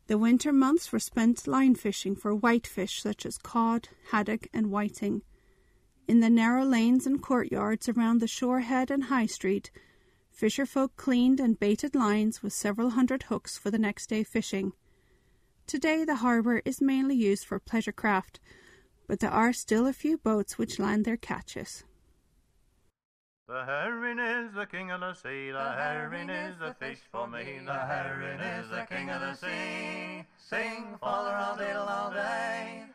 The winter months were spent line fishing for whitefish such as cod, haddock and whiting. In the narrow lanes and courtyards around the Shorehead and High Street, fisherfolk cleaned and baited lines with several hundred hooks for the next day fishing. Today the harbour is mainly used for pleasure craft, but there are still a few boats which land their catches. The herring is the king of the sea, the herring is the fish for me, the herring is the king of the sea. Sing, father, all day, all day.